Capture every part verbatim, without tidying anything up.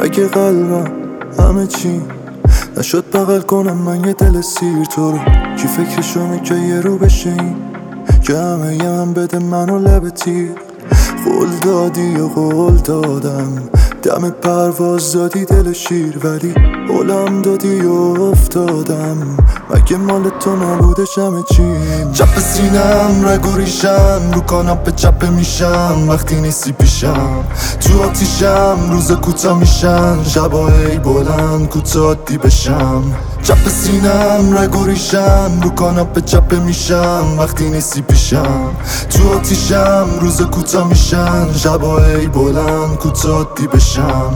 رگ قلبم همه چی نشد بغل کنم من یه دل سیر تو رو. کی فکرشونه که یه رو بشه این که همه یه من بده منو لب تیر. قول دادی و قول دادم دم پرواز دادی دل شیر، ولی قولم دادی و افتادم. مگه مال تو نبودش همه چیم؟ چپ سینم رگ و ریشم رو کاناپه چپه میشم وقتی نیستی پیشم. تو آتیشم روز کوتا میشن شبای بلند کوتا دی بشم. چپ سینم رگ و ریشم رو کاناپه چپه میشم وقتی نیستی پیشم. تو آتیشم روز کوتا میشن شبای بلند کوتا دی بشم.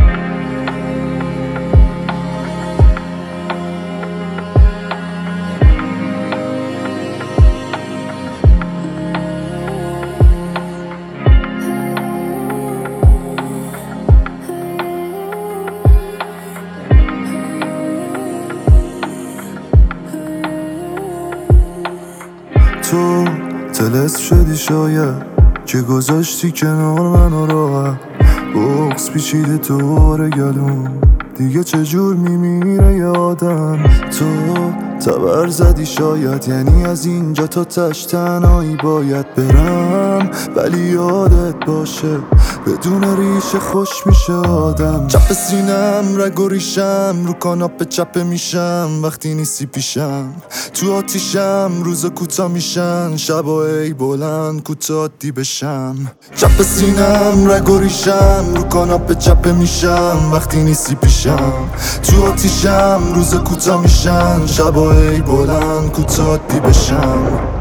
تو تلس شدی شاید که گذاشتی کنار منو راحت. بغض پیچیده دوره گلوم دیگه چجور میمیره یادم. تو تبر زدی شاید یعنی از اینجا تا تش تنهایی باید برم، ولی یادت باشه بدون ریشه خوش میشه آدم. چپ سینم رگ و ریشم رو کاناپه چپه میشم وقتی نیستی پیشم. تو آتیشم روز کوتا میشن شبای بلند کوتا دی بشم. چپ سینم رگ و ریشم رو کاناپه چپه میشم وقتی نیستی پیشم. تو آتیشم روز کوتا میشن شبای بلند کوتا دی بشم.